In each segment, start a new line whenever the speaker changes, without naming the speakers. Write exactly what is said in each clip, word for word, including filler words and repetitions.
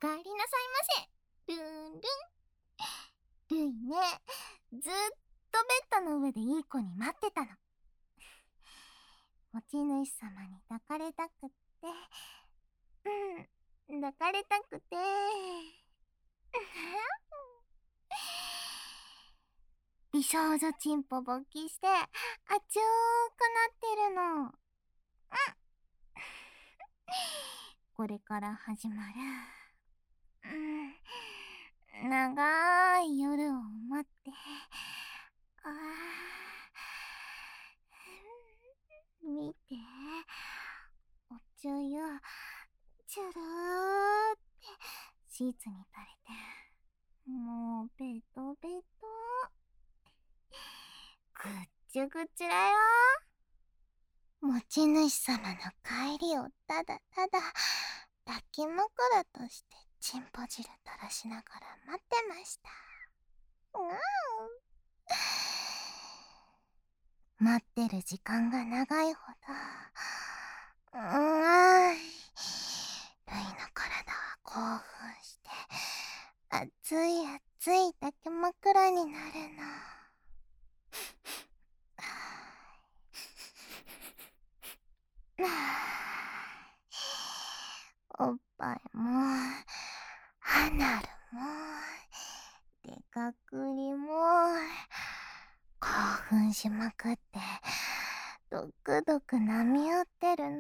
かえりなさいませ。ルンルン。ルイね、ずっとベッドの上でいい子に待ってたの。持ち主様に抱かれたくって、うん、抱かれたくて。美少女チンポ勃起して、あちゅーくなってるの。うん。これから始まる。うん。長い夜を待って。ああ。見て。おちゅゆ、チュルーってシーツに垂れて。もうベトベト。ぐっちゅぐっちゅだよ。持ち主様の帰りをただただ抱き枕としてチンポ汁垂らしながら待ってました。うん。待ってる時間が長いほど、うーん、ルイの体は興奮して熱い熱い抱き枕になるの。おっぱいもアナルもデカクリも興奮しまくってドクドク波打ってるの。えー、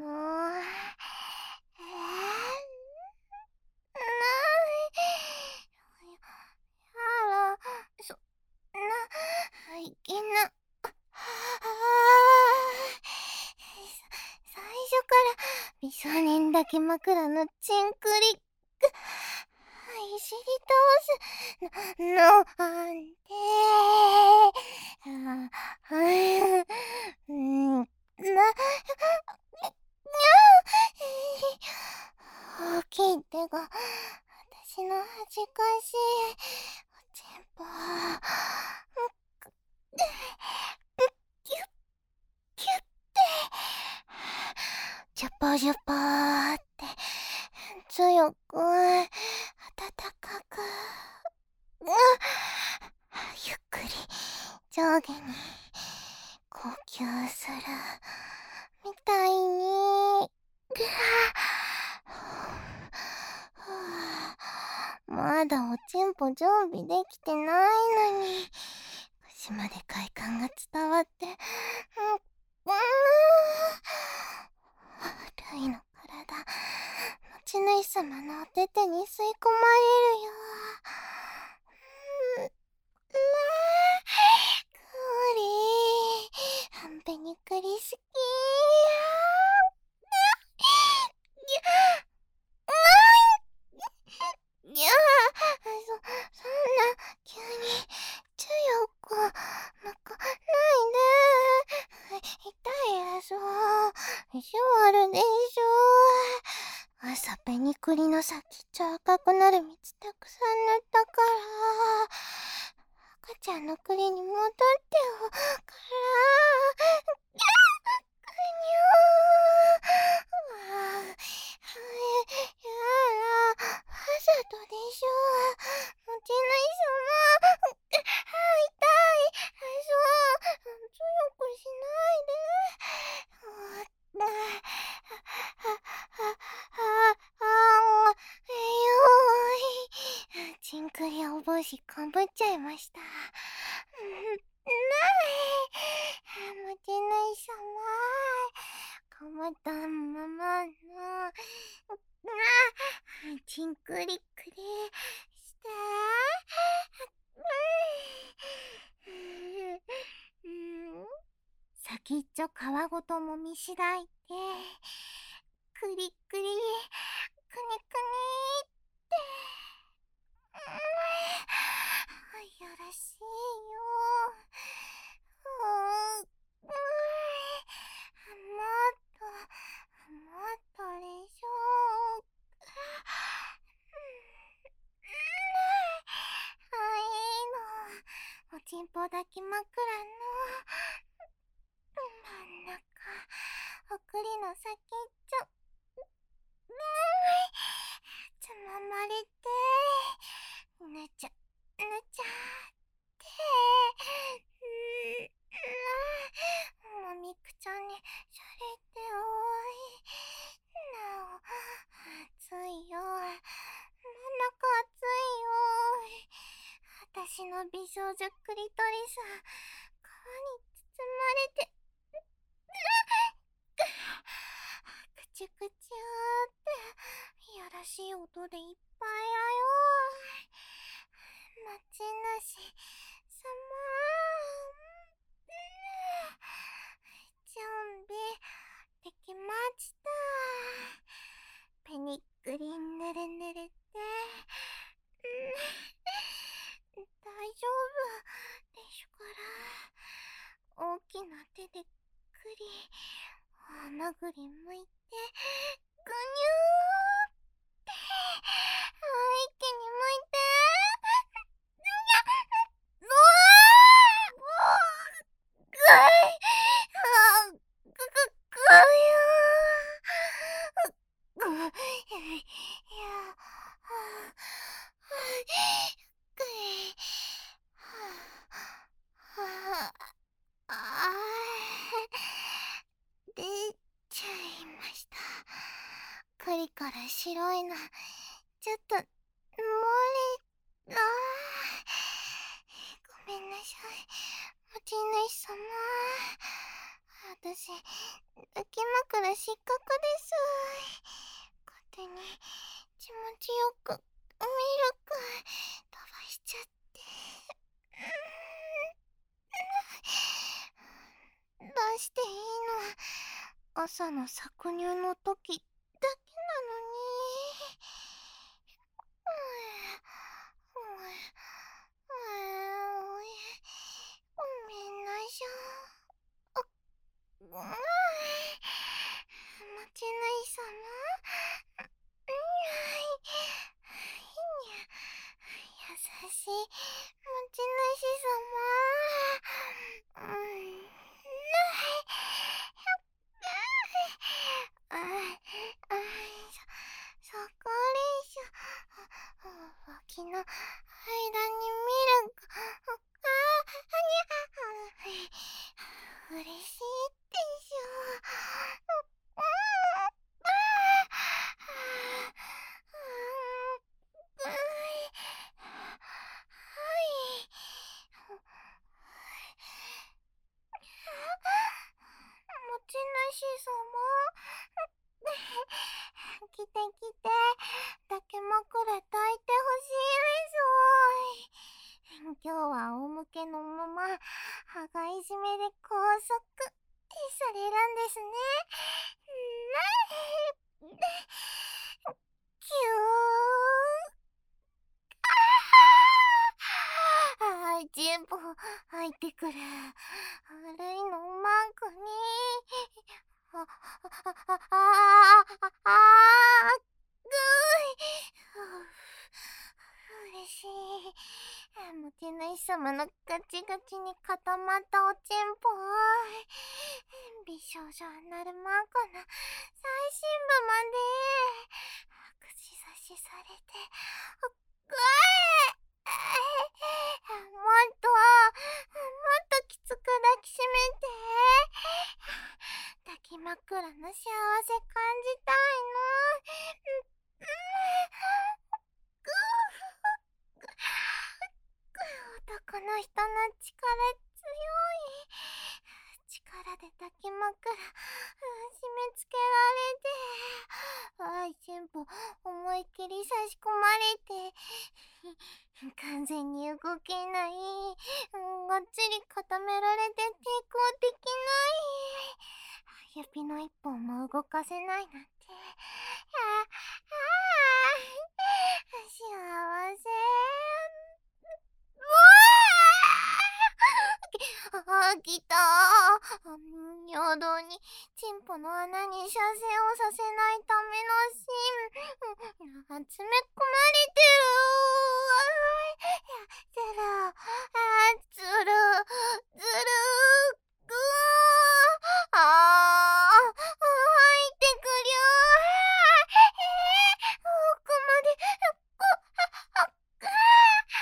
やだ、そんないけな。最初から美少年抱き枕のチンクリいじり倒すのなんて。うん、な、大きい手が私の恥ずかしいおちんぽキュッキュッてジュポジュポーって強く温かく、ゆっくり上下に呼吸するみたいに。まだおちんぽ準備できてないのに腰まで快感が伝わって、うん、ルイの体持ち主様のお手手に吸い込まれるよ。うん、クリーはんぺにクリ好き。いや、そ、そんな急に強く抜かないで。痛いやつ、意地悪でしょ。朝ペニクリの先っちょ赤くなる蜜たくさん塗ったから、赤ちゃんの栗に戻っておから、キャー、くにゅー。ああ、やだ、わざとでしょ。持ち主様。あ、痛い。そう、強くしないで。あ、あ、あ、えよい。ちんくりお帽子かぶっちゃいました。うん、ない。持ち主様。かぶったままの、ちんくりくりして。先っちょ皮ごともみしだいて、くりくり、くにくにって。よろしいよ。もっと、もっとでしょ。いいの。おちんぽ抱き枕の真ん中、おくりの先っちょ、つままれ寝ちゃ、寝ちゃって、うん、もみくちゃんにしゃれておい。なお、暑いよ。なんだか暑いよ。私の美少女クリトリス、皮に包まれて、くちゅくちゅーって、いやらしい音でいっぱいだよ。待ち主さま、準備できました。ペニックリンぬるぬるって、大丈夫ですから。大きな手でくり、穴ぐりむいて、ぐにゅーって、一気にむいて、ぐにゃっ、うわー、ぐい、あ、ぐぐぐゆー、ぐ、いや、はぁ、ぐい、はぁ、あー、出ちゃいました。栗から白いの、ちょっと、漏れた。ごめんなさい、持ち主様。私、抱き枕失格です。勝手に気持ちよくミルク飛ばしちゃって。出していいのは朝の搾乳の時だけなのに。ごめんなさい。持ち主様、優しい持ち主様。うん、あ、あ、そ、そこでしょ。脇の間にミルク、あ、あにゃ、嬉しいでしょ。持ち主様、来て来て、抱き枕抱いてほしいです。今日は仰向けのまま、羽がいじめで拘束されるんですね。キュー。ああ、全部入ってくる。悪いのマークに。あ、あ、あ、あ、あ、あ、ぐい。嬉しい。持ち主様のガチガチに固まったおちんぽ。美少女アナルマークの最深部まで串刺しされて、ぐい。もっと、もっときつく抱きしめて。抱き枕の幸せ感じたいの。男の人の力強い。力で抱き枕締め付けられて、あい進歩思いっきり差し込まれて、完全に動けない、がっつり固められて抵抗できない、指の一本も動かせないなんて、ああ、幸せ。あ、来た。尿道にチンポの穴に射精をさせないための芯、詰め込まれてる。ずる、あ、ずる、ずる、ぐー、あー、入ってくりゅー。奥まで、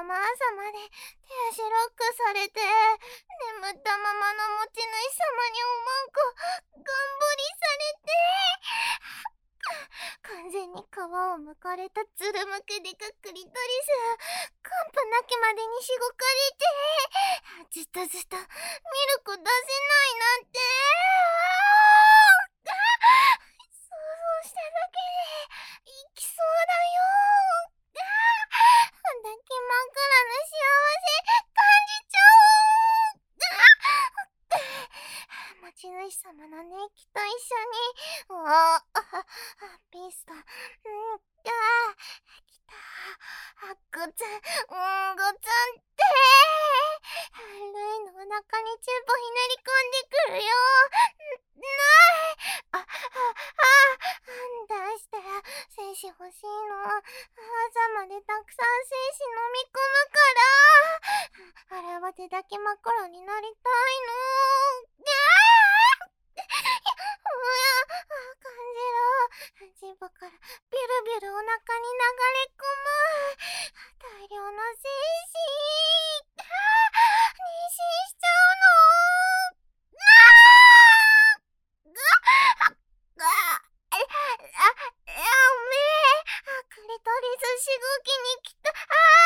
まま朝まで手足ロックされて、眠ったままの持ち主様におまんこ頑張りされて、完全に皮を剥かれたつるむけでかクリトリス、完膚なきまでにしごかれて、ずっとずっとミルク出せないなんて、想像しただけで行きそうだよ。抱き枕の幸せ感じちゃう。持ち主様の熱気と一緒に、おーピスト、うんがきた、あごつん、うんごつんってルイのお腹にチューポひねり込んでくるよ。なあ、あ、あ、出して精子欲しいの。朝までたくさん精子飲み込むから、あれは手抱き枕になりたいの。うわ、感じろ。ジボからビュルビュルお腹に流れ込む大量の精子。妊娠しちゃうの。あ、やめー。クリトリスしごきに来た。あ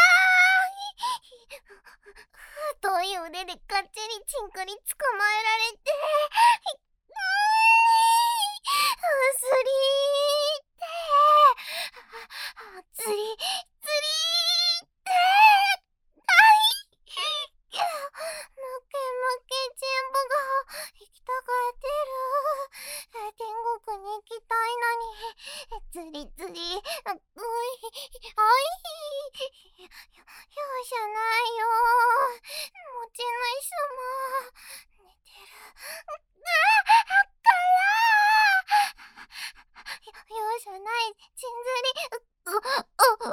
ー太い腕でがっちりチンコに捕まえられて、スリーって、釣り、釣りってあい、ムケムケチンポが行きたがってる。天国に行きたいのに、釣り釣り、うい、あい、容赦ないよ。持ち主様、寝てる。あっから容赦ない、ちんずり、う、う、う、う、う、あ、あ、あ、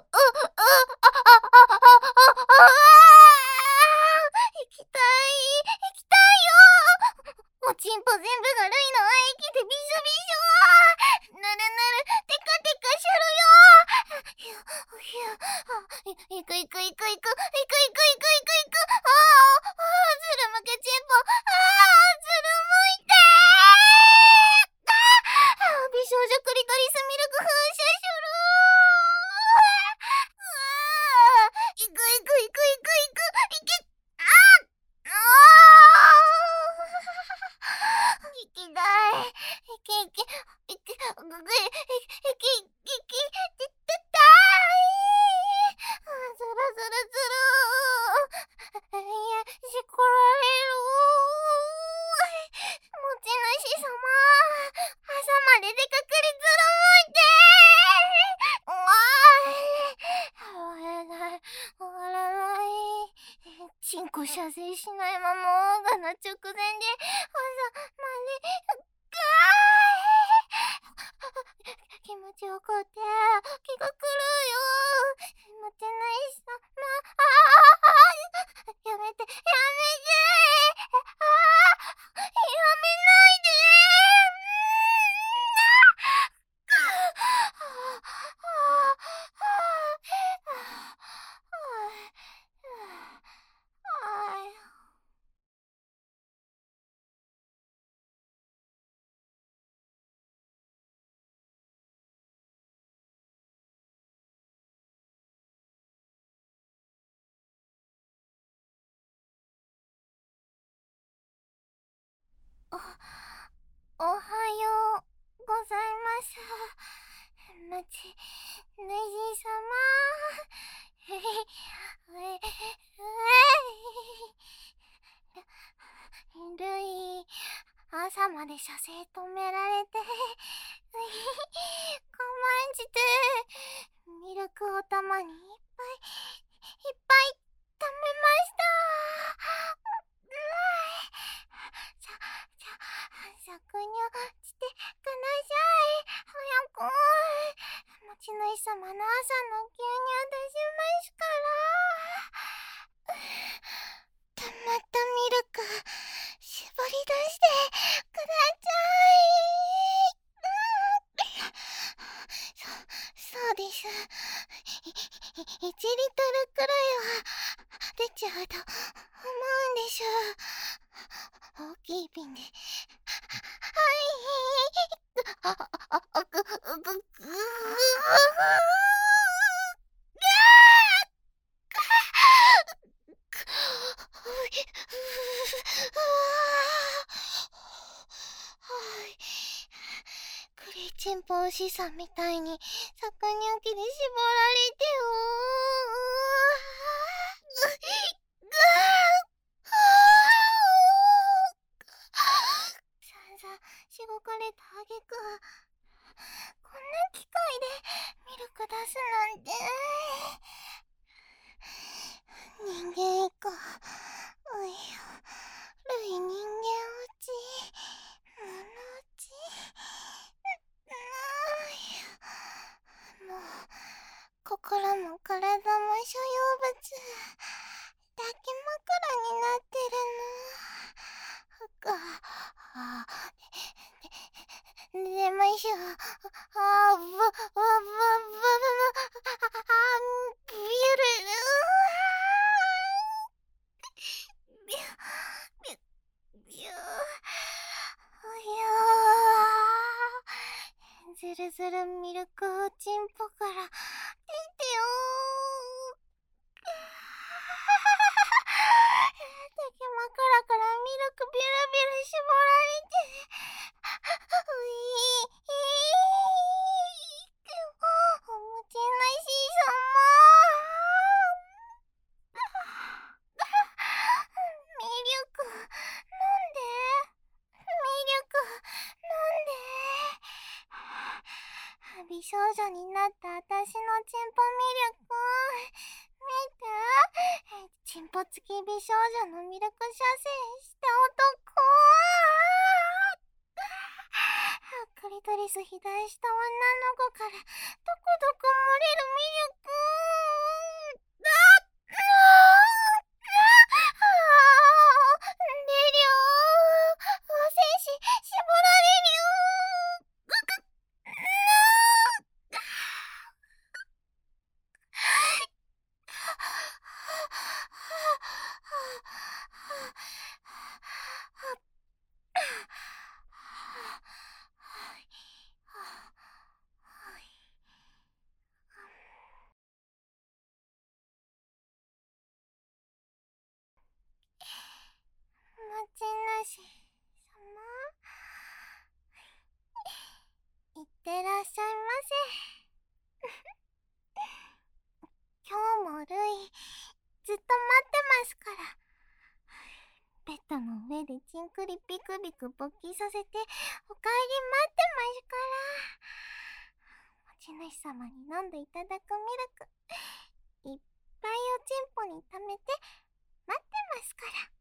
あ、あ、行きたい、行きたいよ。おちんぽ全部がルイの愛液でびしょびしょ。ぬるぬる、テカテカしゅるよ。ひゅ、ひゅ、いくいくいくいく、いくいくいくいくいく。ああ、ああ、ずるむけちんぽ、ああ、ずるむいてー。ああ、美少女クリトリスミルク噴射しゅる。うわあ、いくいくいくいくいく、いけ、ああ、ああ、いきたい。いけいけ、いけ、ぐぐい、いけ、いけ、いけ、てってたい。ずるずるずる。いや、しこられる。持ち主様、朝まででかくりずるむいて。うわあ、終わらない、終わらない。チンコ射精しないままオーガの直前で、朝まで、気持ちよくて気が狂うよ。持ち主様、ああ、やめて、やめて、ああ、やめないで。お、おはようございます。もち、主様。ええ、ルイ、朝まで射精止められて、我慢して、ミルクをたまにいっぱい、いっぱい食べました。さ、さ、搾乳してください。早く。持ち主様の朝の牛乳出しますから。たまったミルク、絞り出してください。そ、そうです。 いちリットルくらいは出ちゃうと思うんでしょう。大きい瓶で。はい。あ、あ、あ、あ、ぐ、ぐ、ぐ、ぐ、クレイチンポおしさんみたいに搾乳機で絞られてよ散々しごかれたあげくこんな機械でミルク出すなんて。人間以降おいよ類人間落ち物落ちもう心も体も所有物抱き枕になってるの。あで出ましょう。あぶぶぶぶぶビールビュビュビュおやーずるずるミルクおちんぽから出てよー竹枕からミルクビュルビュル絞られてういーおもちなしさまミルクなんでミルクなんで美少女になったあたしのチンポミルク見てチンポ付き美少女のミルク射精した男クリトリス肥大した女の子からどこどこ漏れるミルクあっ出るよー精子絞られるよーぐぐもちなしさまいってらっしゃいませ。今日もルイずっと待ってますから。ベッドの上でチンクリピクビク勃起させてお帰り待ってますから。持ち主様に飲んでいただくミルクいっぱいおちんぽに溜めて待ってますから。